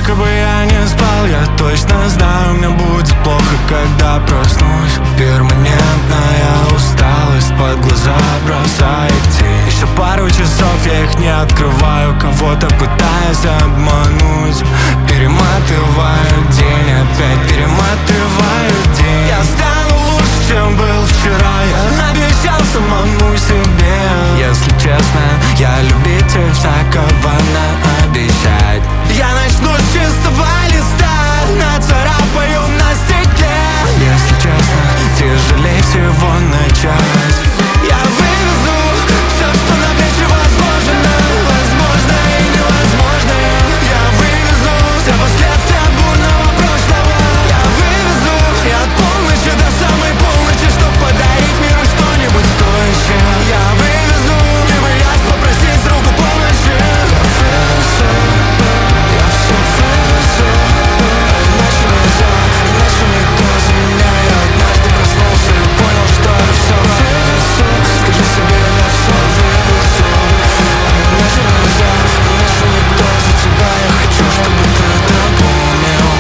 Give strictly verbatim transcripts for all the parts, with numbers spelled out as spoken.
Сколько бы я не спал, я точно знаю, мне будет плохо, когда проснусь. Перманентная усталость, под глаза бросает тень. Еще пару часов, я их не открываю, кого-то пытаясь обмануть. Перематываю день, опять перематываю день. Я стану лучше, чем был вчера, я обещал самому себе. Если честно, я любитель всякого наобещать. Я начну с чистого листа, нацарапаю на стекле. Если честно, тяжелее всего начать. Я вывезу все, что на плечи возможно, возможно и невозможное. Я вывезу все последствия бурного прошлого. Я вывезу и от полночи до самой полночи, чтоб подарить миру что-нибудь стоящее. Я вывезу, либо я попросить руку помощи. Я вывезу, я все вывезу. Иначе нельзя, иначе никто за меня. Я однажды проснулся и понял, что я все вывезу. Скажи себе, я все вывезу. Иначе нельзя, иначе никто за тебя. Я хочу, чтобы ты это помнил.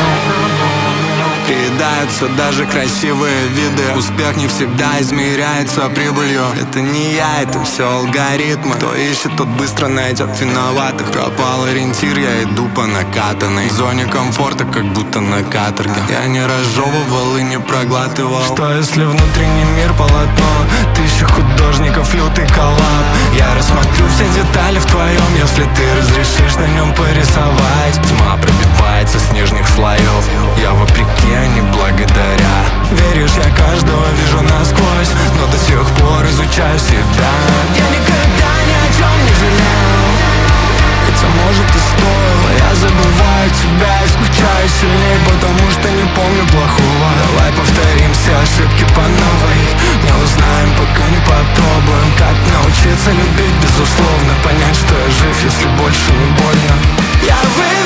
Приедаются даже красивые виды. Успех не всегда измеряется прибылью. Это не я, это все алгоритмы. Кто ищет, тот быстро найдет виноватых. Пропал ориентир, я иду по накатанной. В зоне комфорта, как будто на каторге. Я не разжевывал и не проглатывал. Что если внутренний мир полотно? Тысяча художников, лютый коллаб. Я рассмотрю все детали в твоем, если ты разрешишь на нем порисовать. Тьма пробивается с нижних слоев. Я вопреки, а не благодаря. Веришь, я каждого вижу насквозь, но до сих пор изучаю себя. Я никогда ни о чем не жалел, хотя может и стоило. Я забываю тебя и скучаю сильней, потому что не помню плохого. Давай повторим все ошибки по новой. Не узнаем, пока не попробуем. Как научиться любить безусловно, понять, что я жив, если больше не больно. Я вы